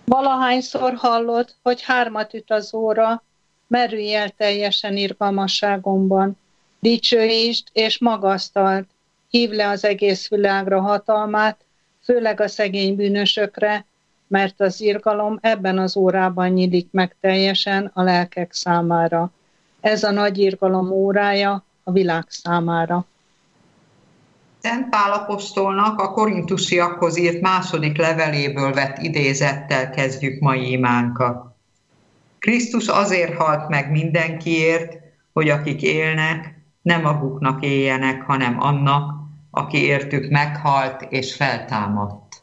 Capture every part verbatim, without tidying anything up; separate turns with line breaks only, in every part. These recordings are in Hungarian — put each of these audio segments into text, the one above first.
Valahányszor hallod, hogy hármat üt az óra, merülj el teljesen irgalmasságomban. Dicsőítsd és magasztald, hívd le az egész világra hatalmát, főleg a szegény bűnösökre, mert az irgalom ebben az órában nyílik meg teljesen a lelkek számára. Ez a nagy irgalom órája a világ számára.
Szent Pál apostolnak a korintusiakhoz írt második leveléből vett idézettel kezdjük mai imánkat. Krisztus azért halt meg mindenkiért, hogy akik élnek, nem maguknak éljenek, hanem annak, aki értük meghalt és feltámadt.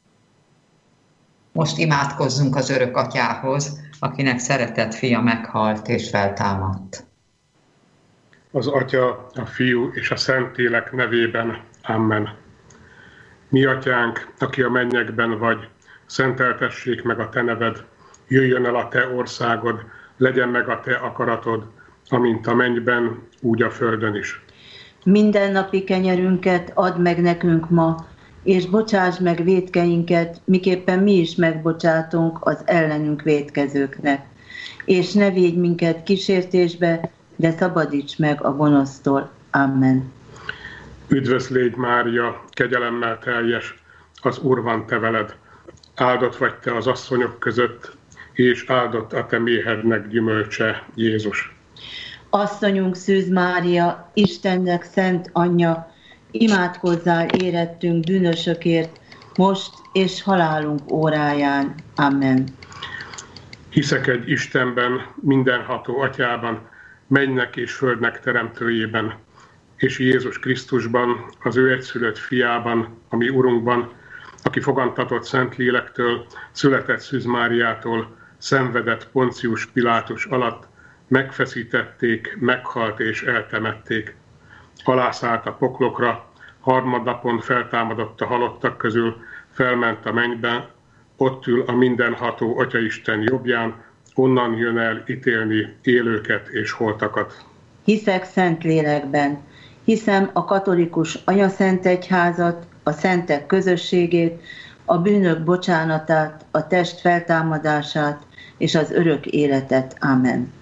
Most imádkozzunk az örök atyához, akinek szeretett fia meghalt és feltámadt.
Az Atya, a Fiú és a Szentlélek nevében. Amen. Mi atyánk, aki a mennyekben vagy, szenteltessék meg a te neved, jöjjön el a te országod, legyen meg a te akaratod, amint a mennyben, úgy a földön is.
Mindennapi kenyerünket add meg nekünk ma, és bocsáss meg vétkeinket, miképpen mi is megbocsátunk az ellenünk vétkezőknek. És ne védj minket kísértésbe, de szabadíts meg a gonosztól. Amen.
Üdvös légy, Mária, kegyelemmel teljes, az Úr van te veled. Áldott vagy te az asszonyok között, és áldott a te méhednek gyümölcse, Jézus.
Asszonyunk Szűz Mária, Istennek szent anyja, imádkozzál érettünk bűnösökért, most és halálunk óráján. Amen.
Hiszek egy Istenben, mindenható atyában, mennynek és földnek teremtőjében, és Jézus Krisztusban, az ő egyszülött fiában, a mi Urunkban, aki fogantatott Szentlélektől, született Szűz Máriától, szenvedett Poncius Pilátus alatt, megfeszítették, meghalt és eltemették. Alászállt a poklokra, harmadnapon feltámadott a halottak közül, felment a mennybe, ott ül a mindenható Atyaisten jobbján, onnan jön el ítélni élőket és holtakat.
Hiszek Szentlélekben, hiszem a katolikus anyaszentegyházat, a szentek közösségét, a bűnök bocsánatát, a test feltámadását és az örök életet. Amen.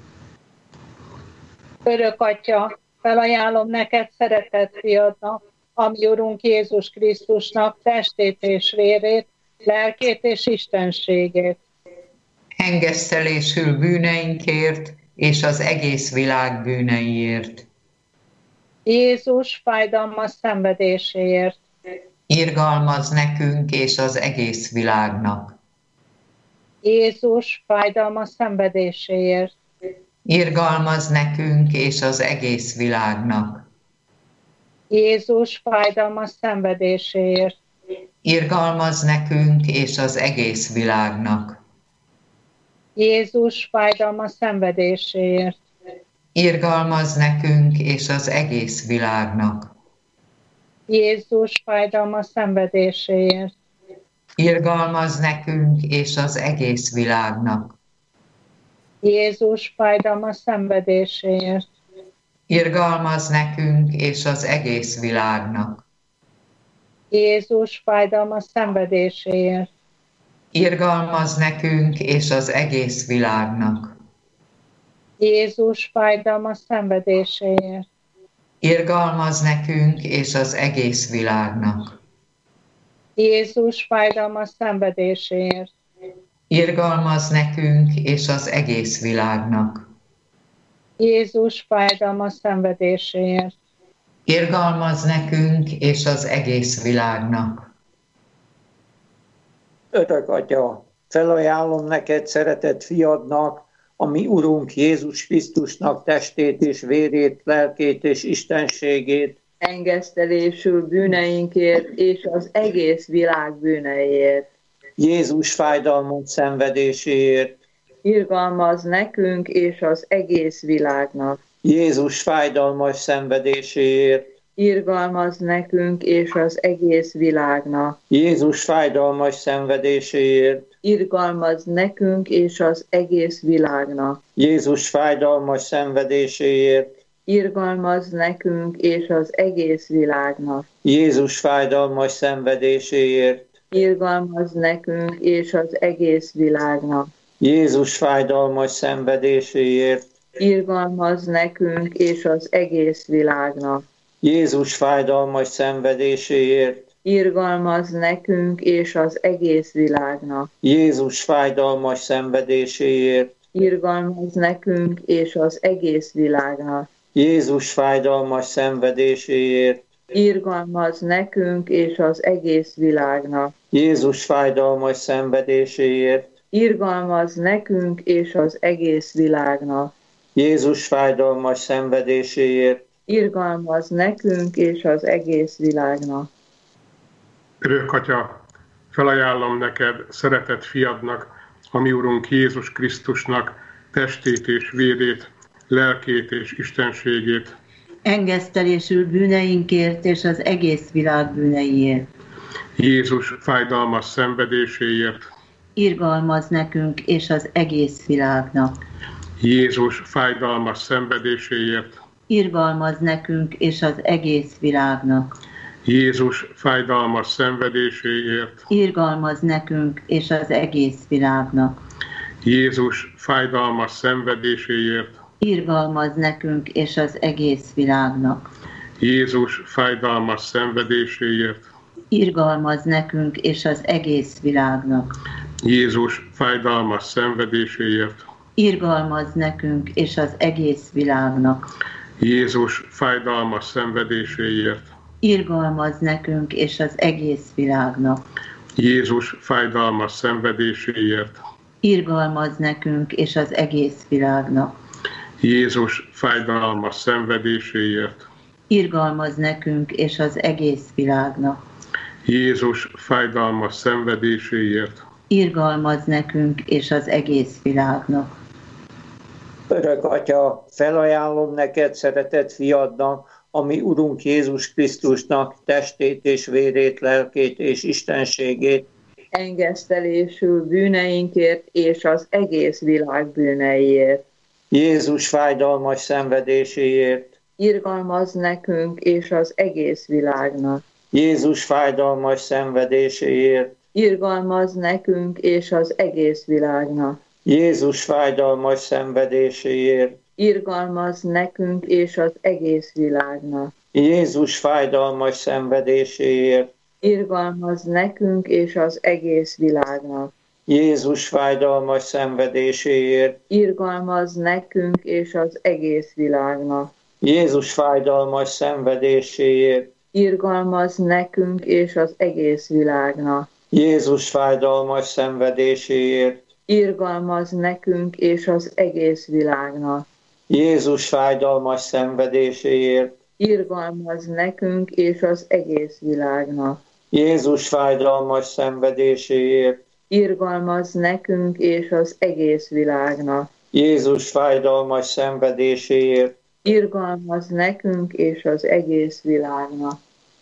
Örök Atya, felajánlom neked szeretett fiadnak, a mi Urunk Jézus Krisztusnak testét és vérét, lelkét és istenségét.
Engesztelésül bűneinkért és az egész világ bűneiért.
Jézus fájdalmas szenvedéséért.
Irgalmaz nekünk és az egész világnak.
Jézus fájdalmas szenvedéséért.
Irgalmaz nekünk és az egész világnak.
Jézus fájdalmas szenvedéséért.
Irgalmaz nekünk és az egész világnak.
Jézus fájdalmas szenvedéséért.
Irgalmaz nekünk és az egész világnak.
Jézus fájdalmas szenvedéséért.
Irgalmaz nekünk és az egész világnak.
Jézus fájdalmas szenvedéséért.
Irgalmaz nekünk és az egész világnak.
Jézus fájdalmas szenvedéséért.
Irgalmaz nekünk és az egész világnak.
Jézus fájdalmas szenvedéséért.
Irgalmaz nekünk és az egész világnak.
Jézus fájdalmas szenvedéséért.
Irgalmaz nekünk és az egész világnak.
Jézus fájdalmas szenvedéséért.
Irgalmaz nekünk és az egész világnak.
Örök Atya, felajánlom neked szeretett fiadnak, a mi Urunk Jézus Krisztusnak testét és vérét, lelkét és istenségét,
engesztelésül bűneinkért és az egész világ bűneiért.
Jézus fájdalmas szenvedéséért,
irgalmaz nekünk és az egész világnak.
Jézus fájdalmas szenvedéséért,
irgalmaz nekünk és az egész világnak.
Jézus fájdalmas szenvedéséért,
irgalmaz nekünk és az egész világnak.
Jézus fájdalmas szenvedéséért,
irgalmaz nekünk és az egész világnak.
Jézus fájdalmas szenvedéséért,
irgalmaz nekünk és az egész világnak.
Jézus fájdalmas szenvedéséért,
Irgalmaz nekünk és az egész világnak.
Jézus fájdalmas szenvedéséért,
Irgalmaz nekünk és az egész világnak.
Jézus fájdalmas szenvedéséért,
Irgalmaz nekünk és az egész világnak.
Jézus fájdalmas szenvedéséért,
Irgalmaz nekünk és az egész világnak.
Jézus fájdalmas szenvedéséért,
Irgalmaz nekünk és az egész világnak.
Jézus fájdalmas szenvedéséért,
Irgalmaz nekünk és az egész világnak.
Örök Atya, felajánlom neked szeretett fiadnak, a mi Urunk Jézus Krisztusnak testét és vérét, lelkét és istenségét.
Engesztelésül bűneinkért és az egész világ bűneiért.
Jézus fájdalmas szenvedéséért.
Irgalmaz nekünk és az egész világnak.
Jézus fájdalmas szenvedéséért.
Irgalmaz nekünk és az egész világnak.
Jézus fájdalmas szenvedéséért.
Irgalmaz nekünk és az egész világnak.
Jézus fájdalmas szenvedéséért.
Irgalmaz nekünk és az egész világnak.
Jézus fájdalmas szenvedéséért.
Irgalmaz nekünk és az egész világnak.
Jézus fájdalmas szenvedéséért.
Irgalmaz nekünk és az egész világnak.
Jézus fájdalmas szenvedéséért.
Irgalmaz nekünk és az egész világnak.
Jézus fájdalmas szenvedéséért.
Irgalmaz nekünk és az egész világnak.
Jézus fájdalmas szenvedéséért.
Irgalmaz nekünk és az egész világnak.
Jézus fájdalmas szenvedéséért.
Irgalmaz nekünk és az egész világnak.
Örök Atya, felajánlom neked szeretett fiadnak, a mi Urunk Jézus Krisztusnak testét és vérét, lelkét és istenségét,
Engesztelésül bűneinkért és az egész világ bűneiért.
Jézus fájdalmas szenvedéséért,
Irgalmaz nekünk és az egész világnak.
Jézus fájdalmas szenvedéséért,
Irgalmaz nekünk és az egész világnak.
Jézus fájdalmas szenvedéséért,
Irgalmaz nekünk és az egész világnak.
Jézus fájdalmas szenvedéséért,
Irgalmaz nekünk és az egész világnak.
Jézus fájdalmas szenvedéséért,
Irgalmaz nekünk és az egész világnak.
Jézus fájdalmas szenvedéséért,
Irgalmaz nekünk és az egész világnak.
Jézus fájdalmas szenvedéséért,
Irgalmaz nekünk és az egész világnak.
Jézus fájdalmas szenvedéséért,
Irgalmaz nekünk és az egész világnak.
Jézus fájdalmas szenvedéséért,
Irgalmaz nekünk és az egész világnak.
Jézus fájdalmas szenvedéséért,
Irgalmaz nekünk és az egész világnak.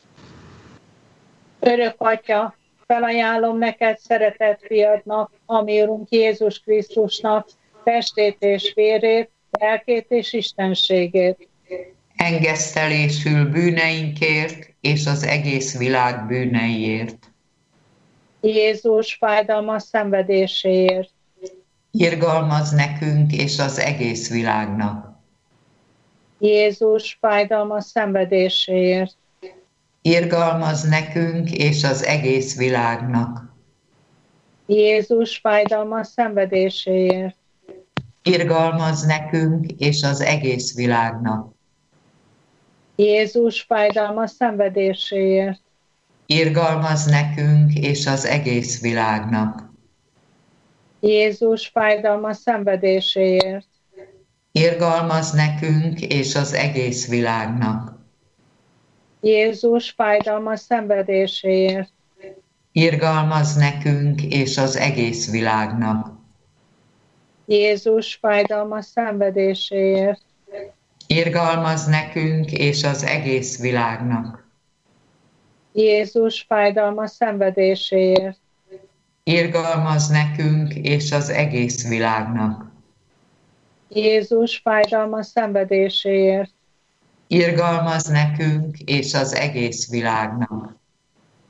Örök Atya, felajánlom neked szeretett fiadnak, a mi Urunk Jézus Krisztusnak testét és vérét, lelkét és istenségét.
Engesztelésül bűneinkért és az egész világ bűneiért.
Jézus fájdalmas szenvedéséért.
Irgalmaz nekünk és az egész világnak.
Jézus fájdalmas szenvedéséért.
Irgalmaz nekünk és az egész világnak.
Jézus fájdalmas szenvedéséért.
Irgalmaz nekünk és az egész világnak.
Jézus fájdalmas szenvedéséért.
Irgalmaz nekünk és az egész világnak.
Jézus fájdalmas szenvedéséért.
Irgalmaz nekünk és az egész világnak.
Jézus fájdalmas szenvedéséért.
Irgalmaz nekünk és az egész világnak.
Jézus fájdalmas szenvedéséért.
Irgalmaz nekünk és az egész világnak.
Jézus fájdalmas szenvedéséért.
Irgalmaz nekünk és az egész világnak.
Jézus fájdalmas szenvedéséért.
Irgalmaz nekünk és az egész világnak.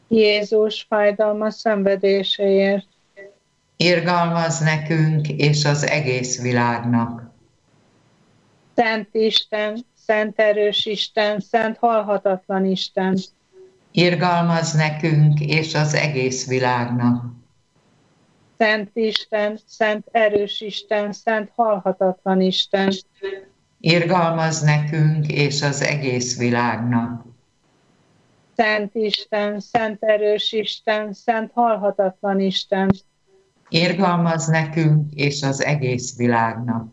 Jézus fájdalmas szenvedéseért,
irgalmaz nekünk és az egész világnak.
Szent Isten, Szent erős Isten, Szent halhatatlan Isten,
Irgalmaz nekünk és az egész világnak.
Szent Isten, Szent erős Isten, Szent halhatatlan Isten,
Irgalmaz nekünk és az egész világnak.
Szent Isten, Szent erős Isten, Szent halhatatlan Isten,
Irgalmaz nekünk és az egész világnak.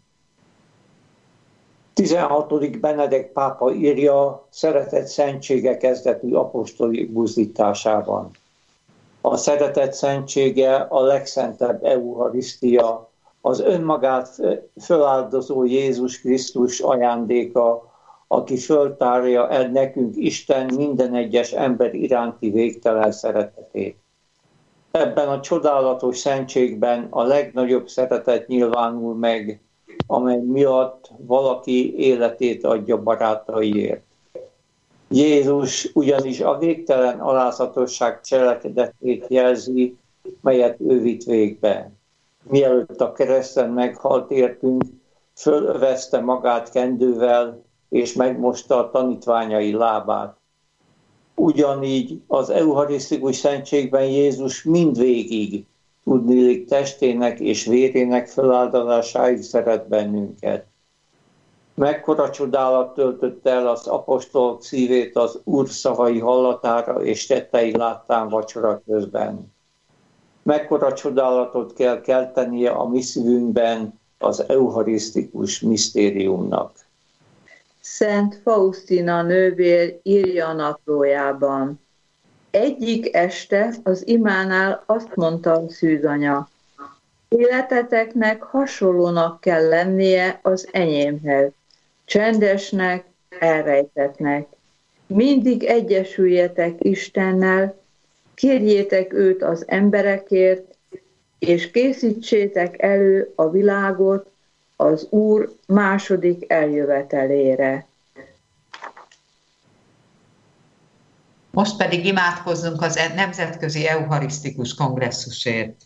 tizenhatodik Benedek pápa írja Szeretet szentsége kezdetű apostoli buzdításában. A szeretet szentsége a legszentebb eucharisztia, az önmagát föláldozó Jézus Krisztus ajándéka, aki föltárja el nekünk Isten minden egyes ember iránti végtelen szeretetét. Ebben a csodálatos szentségben a legnagyobb szeretet nyilvánul meg, amely miatt valaki életét adja barátaiért. Jézus ugyanis a végtelen alázatosság cselekedetét jelzi, melyet ő vitt végbe. Mielőtt a kereszten meghalt értünk, fölövezte magát kendővel, és megmosta a tanítványai lábát. Ugyanígy az eucharisztikus szentségben Jézus mindvégig tudniillik testének és vérének feláldozásáig szeret bennünket. Mekkora csodálat töltötte el az apostolok szívét az Úr szavai hallatára és tettei láttán vacsora közben. Mekkora csodálatot kell keltenie a mi szívünkben az eucharisztikus misztériumnak.
Szent Faustina nővér írja a naplójában. Egyik este az imánál azt mondta a szűzanya, életeteknek hasonlónak kell lennie az enyémhez, csendesnek, elrejtettnek. Mindig egyesüljetek Istennel, kérjétek őt az emberekért, és készítsétek elő a világot az Úr második eljövetelére.
Most pedig imádkozzunk az Nemzetközi Eucharisztikus Kongresszusért.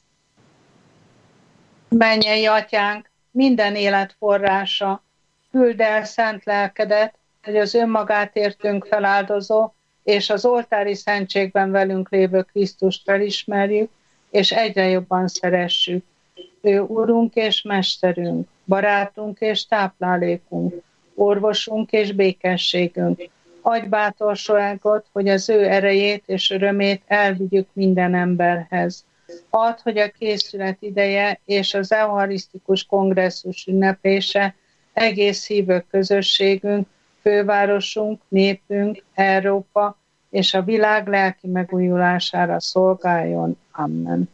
Mennyei Atyánk, minden élet forrása, küldd el szent lelkedet, hogy az önmagát értünk feláldozó, és az oltári szentségben velünk lévő Krisztust felismerjük, és egyre jobban szeressük. Ő Urunk és Mesterünk, barátunk és táplálékunk, orvosunk és békességünk. Adj bátorságot, hogy az ő erejét és örömét elvigyük minden emberhez. Add, hogy a készület ideje és az eucharisztikus kongresszus ünneplése egész hívő közösségünk, fővárosunk, népünk, Európa és a világ lelki megújulására szolgáljon. Amen.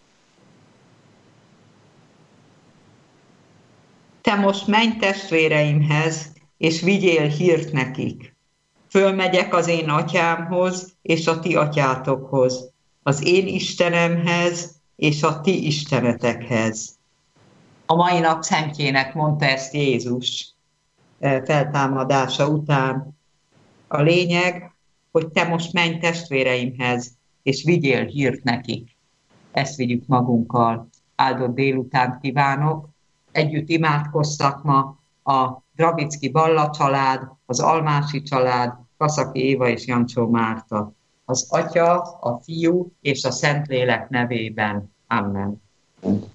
Te most menj testvéreimhez, és vigyél hírt nekik. Fölmegyek az én atyámhoz, és a ti atyátokhoz, az én Istenemhez, és a ti istenetekhez. A mai nap szentjének mondta ezt Jézus feltámadása után. A lényeg, hogy te most menj testvéreimhez, és vigyél hírt nekik. Ezt vigyük magunkkal. Áldott délutánt kívánok. Együtt imádkoztak ma a Dravicki Balla család, az Almási család, Kaszaki Éva és Jancsó Márta. Az Atya, a Fiú és a Szentlélek nevében. Amen.